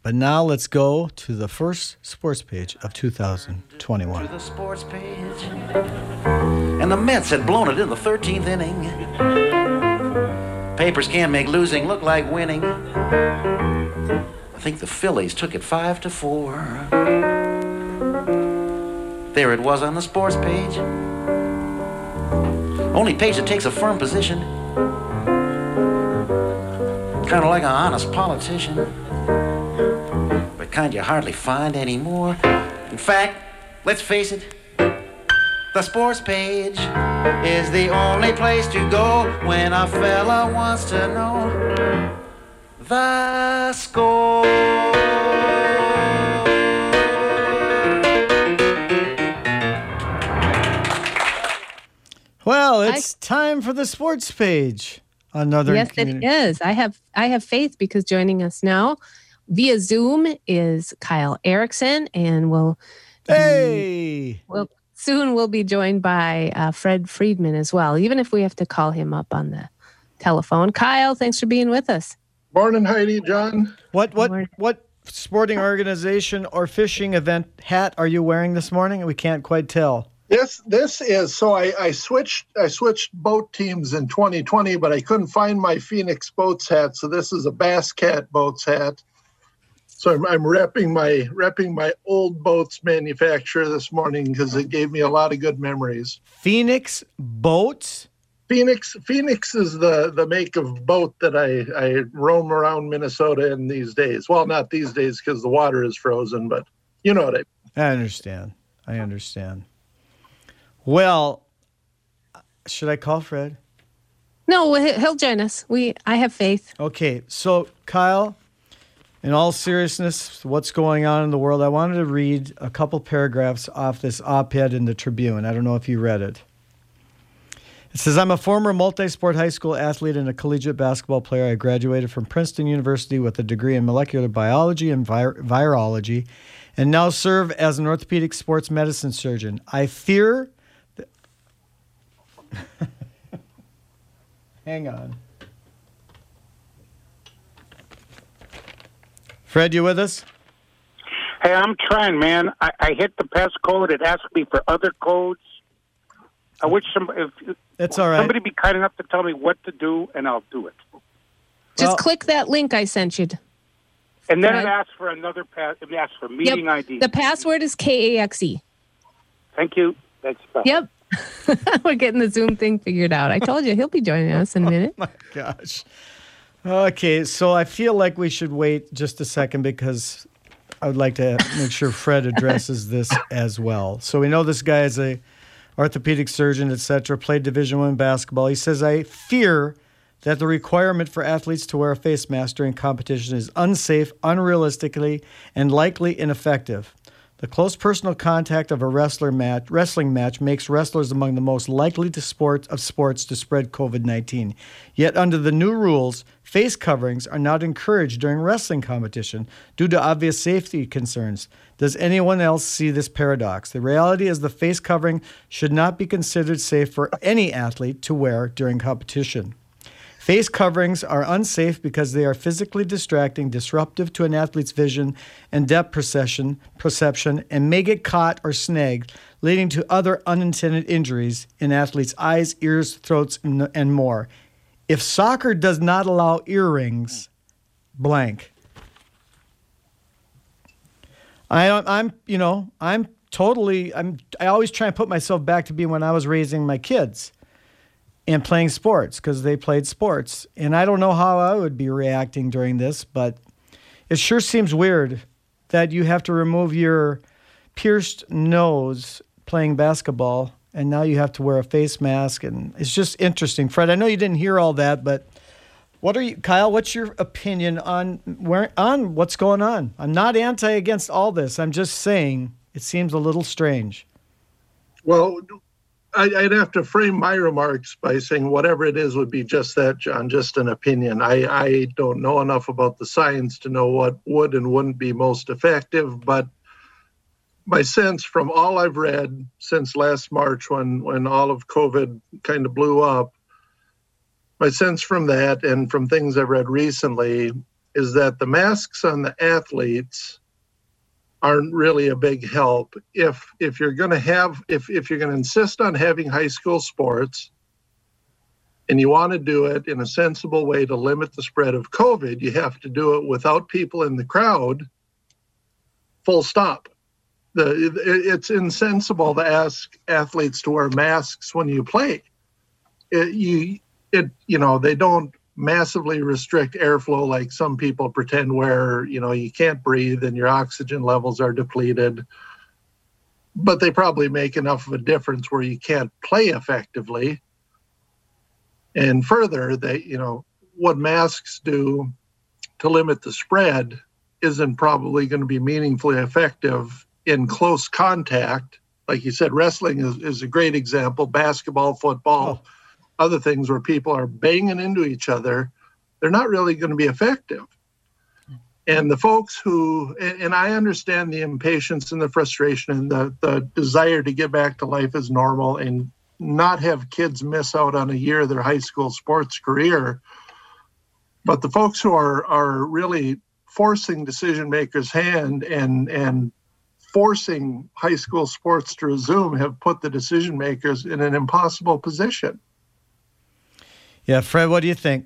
But now let's go to the first sports page of 2021. To the sports page. And the Mets had blown it in the 13th inning. Papers can't make losing look like winning. I think the Phillies took it 5-4. There it was on the sports page. Only page that takes a firm position. Kind of like an honest politician. But kind you hardly find anymore. In fact, let's face it, the sports page is the only place to go when a fella wants to know the score. Well, it's time for the sports page. Yes, it is. I have faith because joining us now via Zoom is Kyle Erickson, and soon we'll be joined by Fred Friedman as well, even if we have to call him up on the telephone. Kyle, thanks for being with us. Morning, Heidi, John. What sporting organization or fishing event hat are you wearing this morning? We can't quite tell. This is so I switched boat teams in 2020, but I couldn't find my Phoenix Boats hat, so this is a Bass Cat Boats hat. So I'm repping my old boats manufacturer this morning because it gave me a lot of good memories. Phoenix Boats? Phoenix is the make of boat that I roam around Minnesota in these days. Well, not these days because the water is frozen, but you know what I mean. I understand. Well, should I call Fred? No, he'll join us. I have faith. Okay, so Kyle, in all seriousness, what's going on in the world? I wanted to read a couple paragraphs off this op-ed in the Tribune. I don't know if you read it. It says, I'm a former multi-sport high school athlete and a collegiate basketball player. I graduated from Princeton University with a degree in molecular biology and virology, and now serve as an orthopedic sports medicine surgeon. I fear... Hang on. Fred, you with us? Hey, I'm trying, man. I hit the passcode. It asked me for other codes. I wish it's all right. Somebody be kind enough to tell me what to do, and I'll do it. Just click that link I sent you. And then it asks for another pass. It asks for meeting ID. The password is KAXE. Thank you. That's fine. Yep. We're getting the Zoom thing figured out. I told you he'll be joining us in a minute. Oh, my gosh. Okay, so I feel like we should wait just a second because I would like to make sure Fred addresses this as well. So we know this guy is a orthopedic surgeon, etc., played Division I basketball. He says, I fear that the requirement for athletes to wear a face mask during competition is unsafe, unrealistically, and likely ineffective. The close personal contact of a wrestling match makes wrestlers among the most likely to sports to spread COVID-19. Yet under the new rules, face coverings are not encouraged during wrestling competition due to obvious safety concerns. Does anyone else see this paradox? The reality is the face covering should not be considered safe for any athlete to wear during competition. Face coverings are unsafe because they are physically distracting, disruptive to an athlete's vision and depth perception, and may get caught or snagged, leading to other unintended injuries in athletes' eyes, ears, throats, and more. If soccer does not allow earrings, blank. I always try and put myself back to being when I was raising my kids and playing sports because they played sports. And I don't know how I would be reacting during this, but it sure seems weird that you have to remove your pierced nose playing basketball and now you have to wear a face mask. And it's just interesting. Fred, I know you didn't hear all that, but Kyle, what's your opinion on what's going on? I'm not against all this. I'm just saying it seems a little strange. Well, I'd have to frame my remarks by saying whatever it is would be just that, John, just an opinion. I don't know enough about the science to know what would and wouldn't be most effective, but my sense from all I've read since last March when all of COVID kind of blew up, my sense from that and from things I've read recently is that the masks on the athletes aren't really a big help. If you're going to insist on having high school sports and you want to do it in a sensible way to limit the spread of COVID, you have to do it without people in the crowd, full stop. It's insensible to ask athletes to wear masks when you play. They don't massively restrict airflow like some people pretend, where you can't breathe and your oxygen levels are depleted, but they probably make enough of a difference where you can't play effectively. And further, what masks do to limit the spread isn't probably going to be meaningfully effective in close contact. Like you said, wrestling is a great example, basketball, football, other things where people are banging into each other. They're not really going to be effective. And the folks and I understand the impatience and the frustration and the desire to get back to life as normal and not have kids miss out on a year of their high school sports career. But the folks who are really forcing decision makers' hand and forcing high school sports to resume have put the decision makers in an impossible position. Yeah, Fred, what do you think?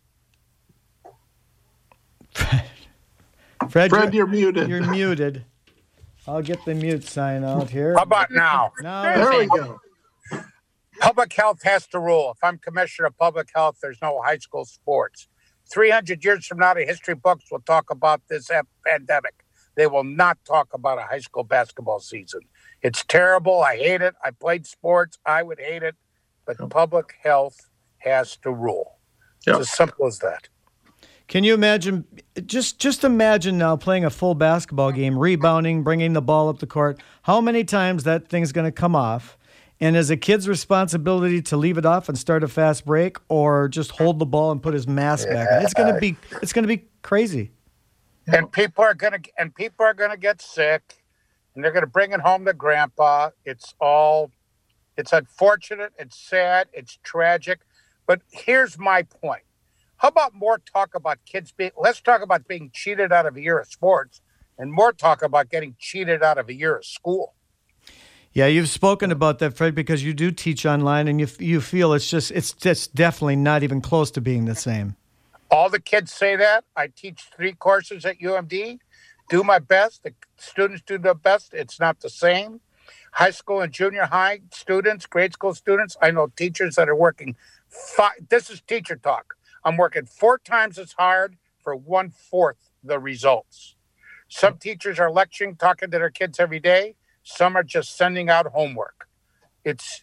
Fred, you're muted. You're muted. I'll get the mute sign out here. How about now? There we go. Public health has to rule. If I'm commissioner of public health, there's no high school sports. 300 years from now, the history books will talk about this pandemic. They will not talk about a high school basketball season. It's terrible. I hate it. I played sports. I would hate it. But public health has to rule. It's as simple as that. Can you imagine, just imagine now playing a full basketball game, rebounding, bringing the ball up the court, how many times that thing's going to come off? And is a kid's responsibility to leave it off and start a fast break, or just hold the ball and put his mask back on? It's going to be crazy. And people are going to get sick, and they're going to bring it home to grandpa. It's unfortunate, it's sad, it's tragic. But here's my point. How about more talk about let's talk about being cheated out of a year of sports, and more talk about getting cheated out of a year of school. Yeah, you've spoken about that, Fred, because you do teach online, and you feel it's just definitely not even close to being the same. All the kids say that. I teach 3 courses at UMD, do my best. The students do their best. It's not the same. High school and junior high students, grade school students, I know teachers that are working this is teacher talk. I'm working 4 times as hard for 1/4 the results. Some teachers are lecturing, talking to their kids every day. Some are just sending out homework. It's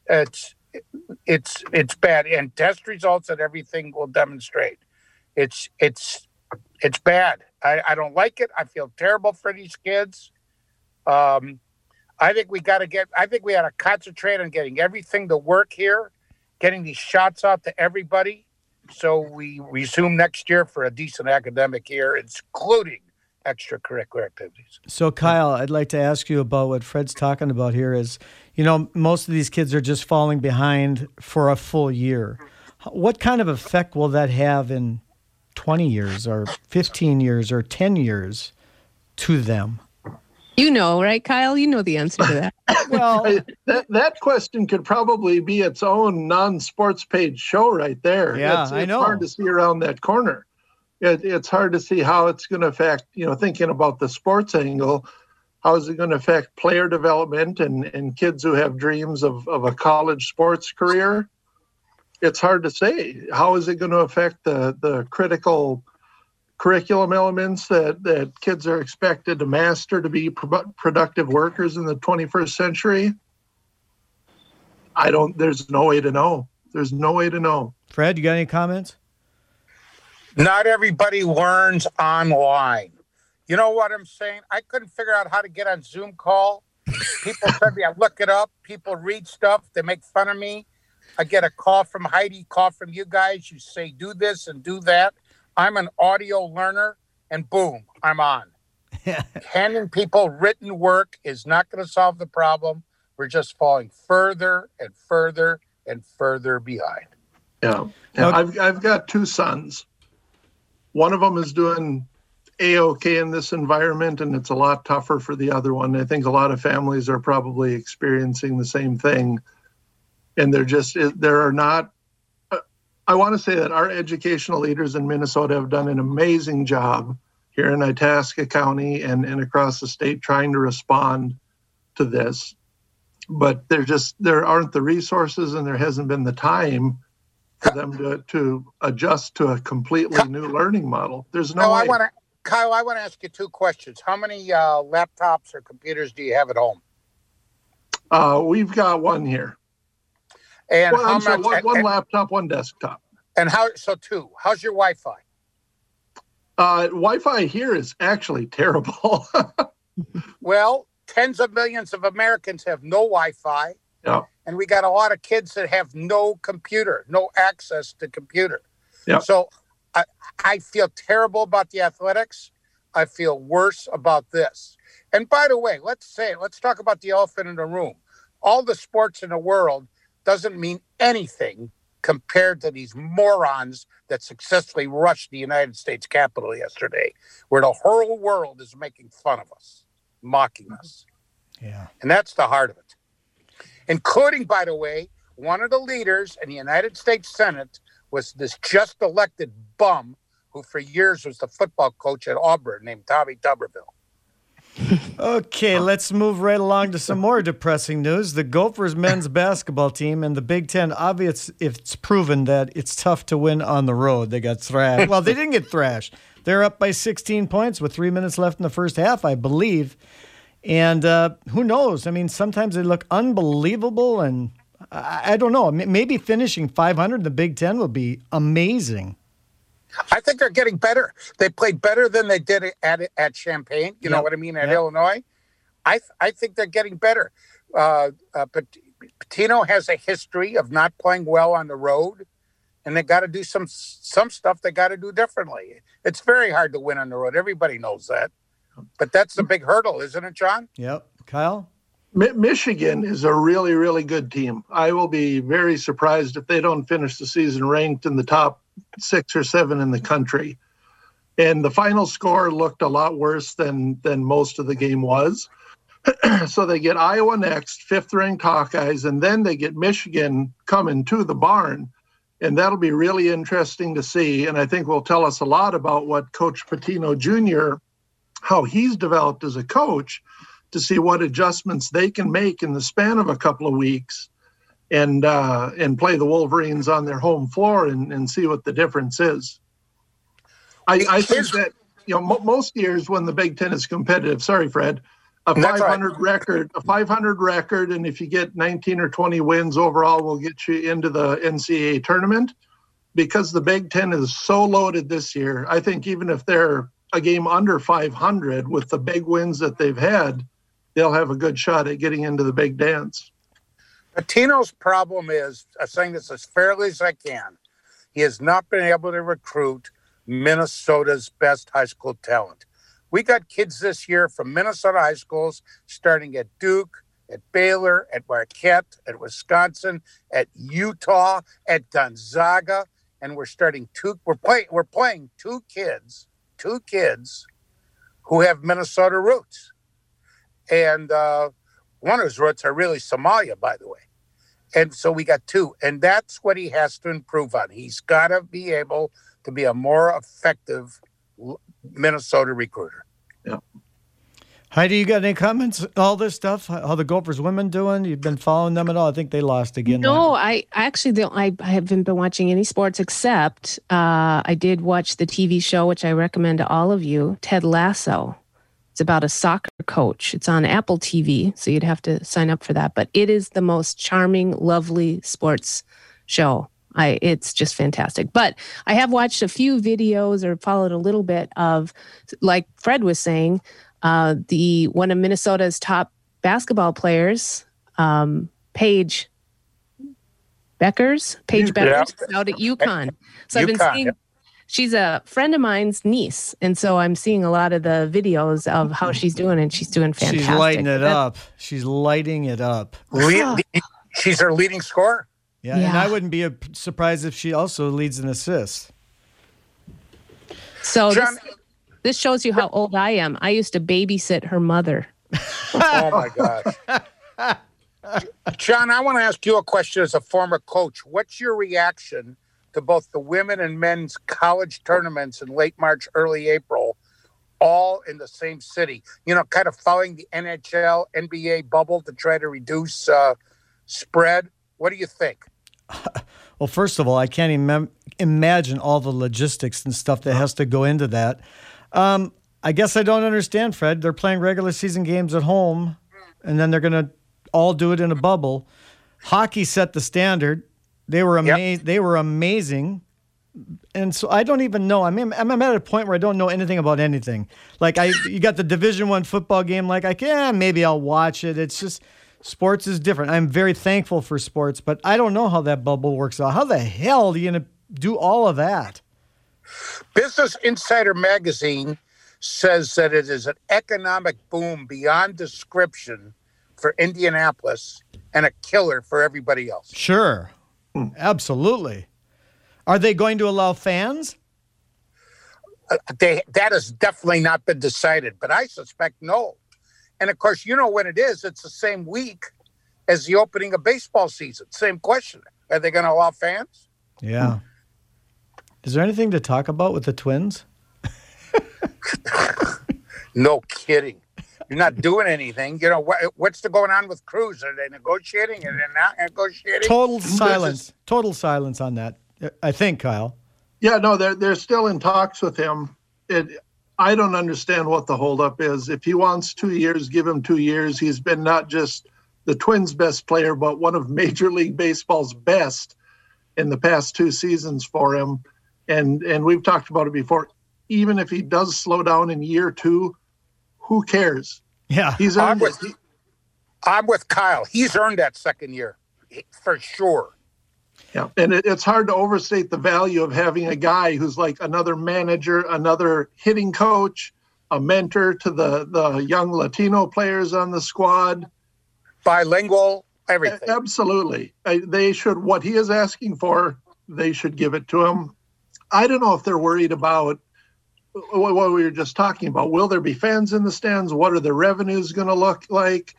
bad, and test results and everything will demonstrate. It's bad. I don't like it. I feel terrible for these kids. I think we got to concentrate on getting everything to work here, getting these shots out to everybody, so we resume next year for a decent academic year, including extracurricular activities. So, Kyle, I'd like to ask you about what Fred's talking about here is, most of these kids are just falling behind for a full year. What kind of effect will that have in 20 years or 15 years or 10 years to them? Right, Kyle? You know the answer to that. Well, that question could probably be its own non-sports page show right there. Yeah, it's I know. It's hard to see around that corner. It's hard to see how it's going to affect, thinking about the sports angle, how is it going to affect player development and kids who have dreams of a college sports career? It's hard to say. How is it going to affect the critical curriculum elements that kids are expected to master to be productive workers in the 21st century? There's no way to know. There's no way to know. Fred, you got any comments? Not everybody learns online. You know what I'm saying? I couldn't figure out how to get on Zoom call. People send me, I look it up. People read stuff. They make fun of me. I get a call from Heidi, call from you guys. You say, do this and do that. I'm an audio learner, and boom, I'm on. Handing people written work is not going to solve the problem. We're just falling further and further and further behind. Yeah. Okay. I've got 2 sons. One of them is doing A-okay in this environment, and it's a lot tougher for the other one. I think a lot of families are probably experiencing the same thing. And there are not, I want to say that our educational leaders in Minnesota have done an amazing job here in Itasca County and across the state trying to respond to this. But there aren't the resources, and there hasn't been the time for them to adjust to a completely new learning model. There's no way. Kyle, I want to ask you two questions. How many laptops or computers do you have at home? We've got one here. And one laptop, one desktop. And two. How's your Wi-Fi? Wi-Fi here is actually terrible. Well, tens of millions of Americans have no Wi-Fi. Yeah. And we got a lot of kids that have no computer, no access to computer. Yeah. So I feel terrible about the athletics. I feel worse about this. And by the way, let's talk about the elephant in the room. All the sports in the world doesn't mean anything compared to these morons that successfully rushed the United States Capitol yesterday, where the whole world is making fun of us, mocking us. Yeah. And that's the heart of it. Including, by the way, one of the leaders in the United States Senate was this just elected bum who for years was the football coach at Auburn named Tommy Tuberville. Okay, let's move right along to some more depressing news. The Gophers men's basketball team and the Big Ten, obviously, it's proven that it's tough to win on the road. They got thrashed. Well, they didn't get thrashed. They're up by 16 points with 3 minutes left in the first half, I believe. And who knows? I mean, sometimes they look unbelievable, and I don't know. Maybe finishing 500 in the Big Ten would be amazing. I think they're getting better. They played better than they did at Champaign. You know what I mean? At Illinois. I think they're getting better. But Pitino has a history of not playing well on the road, and they got to do some stuff they got to do differently. It's very hard to win on the road. Everybody knows that. But that's the big hurdle, isn't it, John? Yep. Kyle? Michigan is a really, really good team. I will be very surprised if they don't finish the season ranked in the top 6 or 7 in the country. And the final score looked a lot worse than most of the game was. So they get Iowa next, 5th-ranked Hawkeyes, and then they get Michigan coming to the barn. And that'll be really interesting to see. And I think will tell us a lot about what Coach Pitino Jr., how he's developed as a coach, to see what adjustments they can make in the span of a couple of weeks and play the Wolverines on their home floor and see what the difference is. I think that, most years when the Big Ten is competitive, sorry, Fred, a 500 record, and if you get 19 or 20 wins overall, will get you into the NCAA tournament. Because the Big Ten is so loaded this year, I think even if they're a game under 500 with the big wins that they've had, they'll have a good shot at getting into the big dance. Pitino's problem is, I'm saying this as fairly as I can, he has not been able to recruit Minnesota's best high school talent. We got kids this year from Minnesota high schools starting at Duke, at Baylor, at Marquette, at Wisconsin, at Utah, at Gonzaga, and we're playing two kids who have Minnesota roots. And one of his roots are really Somalia, by the way. And so we got 2. And that's what he has to improve on. He's got to be able to be a more effective Minnesota recruiter. Yeah. Heidi, you got any comments? All this stuff, how the Gophers women doing? You've been following them at all? I think they lost again. No, I actually don't. I haven't been watching any sports except I did watch the TV show, which I recommend to all of you, Ted Lasso. It's about a soccer coach. It's on Apple TV, so you'd have to sign up for that. But it is the most charming, lovely sports show. It's just fantastic. But I have watched a few videos or followed a little bit of, like Fred was saying, one of Minnesota's top basketball players, Paige Beckers, out at UConn. So I've been seeing. She's a friend of mine's niece, and so I'm seeing a lot of the videos of how she's doing, and she's doing fantastic. She's lighting it up. She's lighting it up. She's her leading scorer. Yeah, and I wouldn't be surprised if she also leads an assist. So John, This shows you how old I am. I used to babysit her mother. Oh my gosh. John, I want to ask you a question as a former coach. What's your reaction to both the women and men's college tournaments in late March, early April, all in the same city? You know, kind of following the NHL, NBA bubble to try to reduce spread. What do you think? Well, first of all, I can't imagine all the logistics and stuff that has to go into that. I guess I don't understand, Fred. They're playing regular season games at home, and then they're going to all do it in a bubble. Hockey set the standard. They were amazing. They were amazing. And so I don't even know. I'm at a point where I don't know anything about anything. Like you got the Division I football game. Like maybe I'll watch it. It's just sports is different. I'm very thankful for sports, but I don't know how that bubble works out. How the hell are you going to do all of that? Business Insider magazine says that it is an economic boom beyond description for Indianapolis and a killer for everybody else. Sure. Absolutely. Are they going to allow fans? That has definitely not been decided, but I suspect no. And of course, you know when it is, it's the same week as the opening of baseball season. Same question. Are they going to allow fans? Yeah. Is there anything to talk about with the Twins? No kidding. You're not doing anything. You know, what's going on with Cruz? Are they negotiating? Are they not negotiating? Total silence. Total silence on that, I think, Kyle. Yeah, no, they're still in talks with him. I don't understand what the holdup is. If he wants 2 years, give him 2 years. He's been not just the Twins' best player, but one of Major League Baseball's best in the past 2 seasons for him. And we've talked about it before. Even if he does slow down in year 2, who cares? Yeah, he's earned it. I'm with Kyle. He's earned that second year for sure. Yeah, and it's hard to overstate the value of having a guy who's like another manager, another hitting coach, a mentor to the young Latino players on the squad. Bilingual, everything. Absolutely. They should, what he is asking for, they should give it to him. I don't know if they're worried about what we were just talking about. Will there be fans in the stands? What are the revenues going to look like?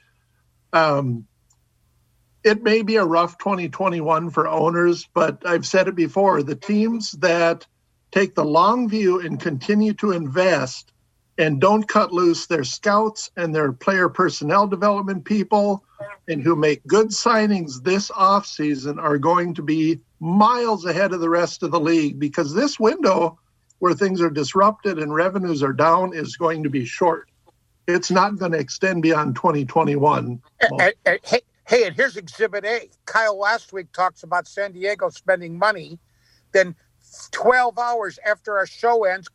It may be a rough 2021 for owners, but I've said it before, the teams that take the long view and continue to invest and don't cut loose their scouts and their player personnel development people and who make good signings this offseason are going to be miles ahead of the rest of the league, because this window where things are disrupted and revenues are down is going to be short. It's not going to extend beyond 2021. Hey, and here's Exhibit A. Kyle last week talks about San Diego spending money. Then 12 hours after our show ends,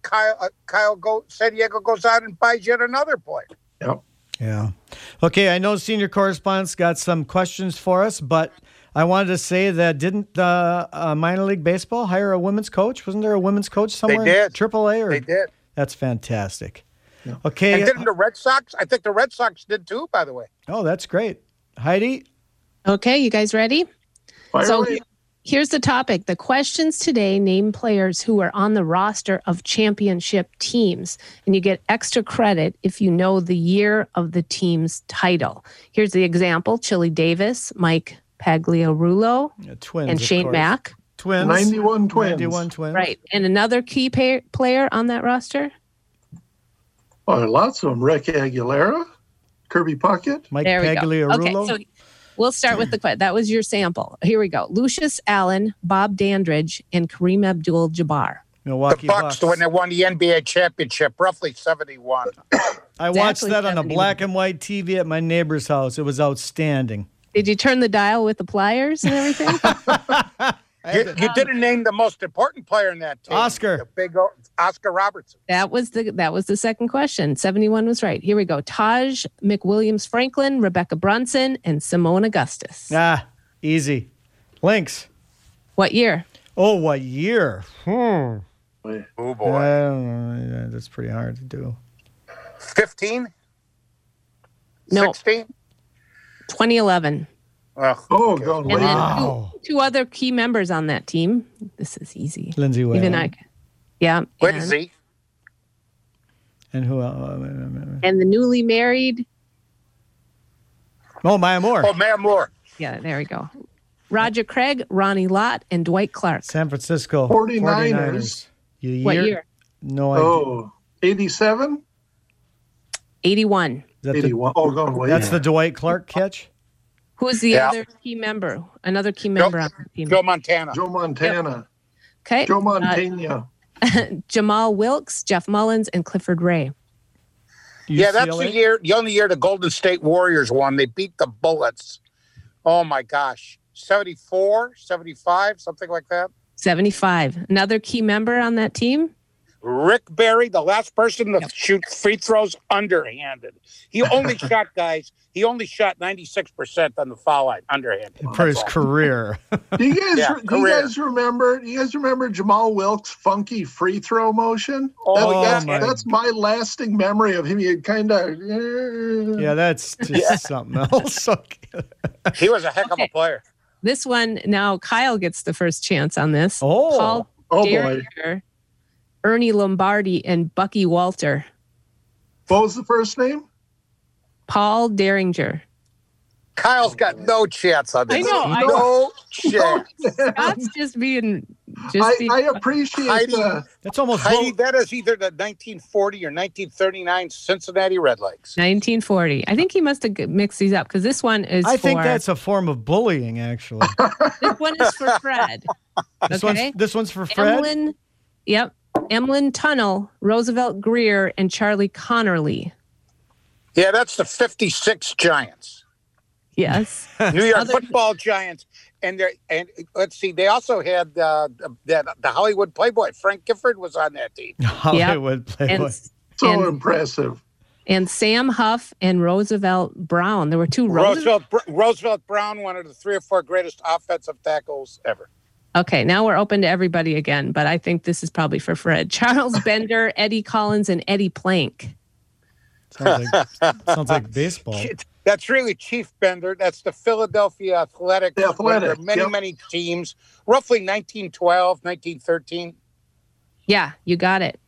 San Diego goes out and buys yet another player. Yep. Yeah. Okay, I know senior correspondent's got some questions for us, but I wanted to say that didn't minor league baseball hire a women's coach? Wasn't there a women's coach somewhere? They did. AAA? They did. That's fantastic. Yeah. Okay. And didn't the Red Sox? I think the Red Sox did too, by the way. Oh, that's great. Heidi? Okay, you guys ready? Fire away. Here's the topic. The questions today name players who are on the roster of championship teams, and you get extra credit if you know the year of the team's title. Here's the example. Chili Davis, Mike Pagliarulo, Twins, and Shane Mack. Twins. 91 Twins. 91 Twins. Right. And another key player on that roster? Oh, lots of them. Rick Aguilera, Kirby Puckett. Mike There we go. Pagliarulo. Okay, so we'll start with the question. That was your sample. Here we go. Lucius Allen, Bob Dandridge, and Kareem Abdul-Jabbar. Milwaukee The Bucks when they won the NBA championship, roughly 71. I watched Exactly that on a 71. black and white TV at my neighbor's house. It was outstanding. Did you turn the dial with the pliers and everything? You didn't name the most important player in that team. Oscar. The big Oscar Robertson. That was the second question. 71 was right. Here we go. Taj McWilliams Franklin, Rebecca Brunson, and Simone Augustus. Easy. Lynx. What year? Oh, what year? Oh, I boy. don't know. That's pretty hard to do. 15? No. 16? 2011. Oh, going way And down. Wow. then two other key members on that team. This is easy. Lindsey Whalen. Even I. Yeah. and Lindsay. And who? And the newly married. Oh, Maya Moore. Oh, Maya Moore. Yeah, there we go. Roger Craig, Ronnie Lott, and Dwight Clark. San Francisco 49ers. What year? No idea. Oh, 87? 81. Is that 81. Oh, going way that's back. the Dwight Clark catch? Who's the Yeah. other key member? Another key member on the team. Joe Montana. Joe Montana. Okay. Joe Montana. Jamal Wilkes, Jeff Mullins, and Clifford Ray. Yeah, that's UCLA? the only year the Golden State Warriors won. They beat the Bullets. Oh, my gosh. 74, 75, something like that. 75. Another key member on that team? Rick Barry, the last person to shoot free throws underhanded. He only shot 96% on the foul line underhanded. For his That's all. career. Do you guys, Yeah, do you guys remember? Jamal Wilkes' funky free throw motion? Oh, That's my lasting memory of him. He kind of. Yeah, that's just something else. Okay. He was a heck of a player. This one, now Kyle gets the first chance on this. Oh. Paul Oh, boy. Derringer, Ernie Lombardi, and Bucky Walter. What was the first name? Paul Derringer. Kyle's got no chance on this. I know, I No chance. Scott's just being. I appreciate Heidi. the. That's almost Heidi, that is either the 1940 or 1939 Cincinnati Redlegs. 1940. I think he must have mixed these up because this one is I for. think that's a form of bullying, actually. This one is for Fred. Okay. This one's for Fred? Emlyn Tunnel, Roosevelt Greer, and Charlie Connerly. Yeah, that's the 56 Giants. Yes. New York Football Giants. And let's see, they also had the Hollywood Playboy. Frank Gifford was on that team. Hollywood Playboy. And impressive. And Sam Huff and Roosevelt Brown. There were two Roosevelt Brown, one of the 3 or 4 greatest offensive tackles ever. Okay, now we're open to everybody again, but I think this is probably for Fred. Charles Bender, Eddie Collins, and Eddie Plank. Sounds like baseball. That's really Chief Bender. That's the Philadelphia Athletics. The Athletics, There are many teams. Roughly 1912, 1913. Yeah, you got it.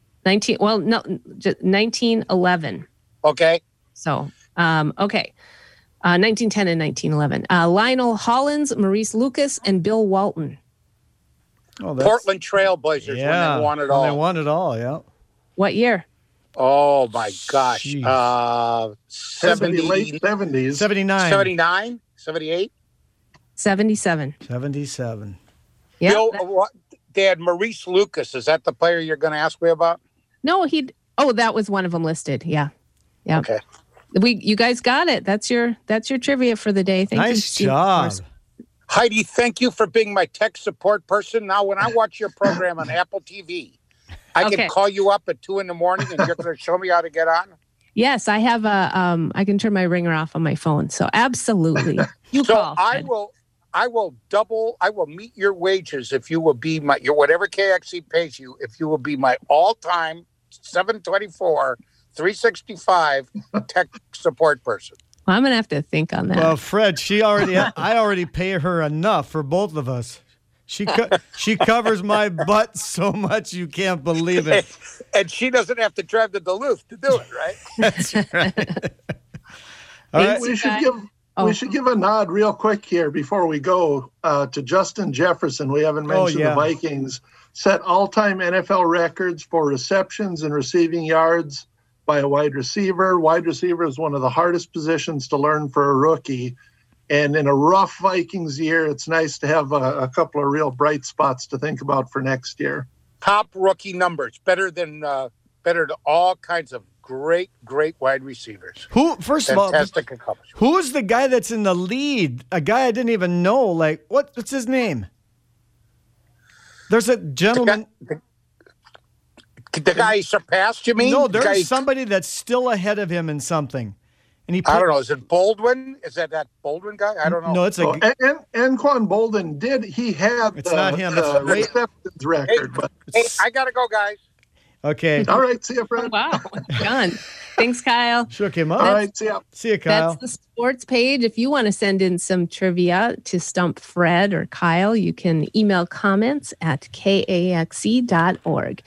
1911. Okay. So, okay. 1910 and 1911. Lionel Hollins, Maurice Lucas, and Bill Walton. Oh, Portland Trailblazers when they won it all. They won it all, yeah. What year? Oh, my gosh. Jeez. 70, late 70s. 79. 79, 78. 77. 77. Yeah. Bill, they had Maurice Lucas. Is that the player you're going to ask me about? No, that was one of them listed. Yeah. Yeah. Okay. You guys got it. That's your trivia for the day. Thank you. Nice job. Heidi, thank you for being my tech support person. Now, when I watch your program on Apple TV, I can call you up at 2 a.m. and you're going to show me how to get on. Yes, I have I can turn my ringer off on my phone. So absolutely. You call. I will meet your wages if you will be your whatever KXC pays you, if you will be my all-time 724, 365 tech support person. Well, I'm going to have to think on that. Well, Fred, I already pay her enough for both of us. She covers my butt so much you can't believe it. And she doesn't have to drive to Duluth to do it, right? That's right. All right. We should give a nod real quick here before we go to Justin Jefferson. We haven't mentioned the Vikings set all-time NFL records for receptions and receiving yards by a wide receiver. Wide receiver is one of the hardest positions to learn for a rookie. And in a rough Vikings year, it's nice to have a couple of real bright spots to think about for next year. Top rookie numbers, better than all kinds of great wide receivers. Who's the guy that's in the lead? A guy I didn't even know. Like, what's his name? There's a gentleman. The guy he surpassed, you mean? No, there's somebody that's still ahead of him in something. And I don't know. Is it Baldwin? Is that Baldwin guy? I don't know. No, it's Anquan Boldin he had it's not him. The receptions record. Hey, I got to go, guys. Okay. All right. See you, Fred. Wow. Done. Thanks, Kyle. Shook him up. All right. See ya. See you, Kyle. That's the sports page. If you want to send in some trivia to stump Fred or Kyle, you can email comments at kaxe.org.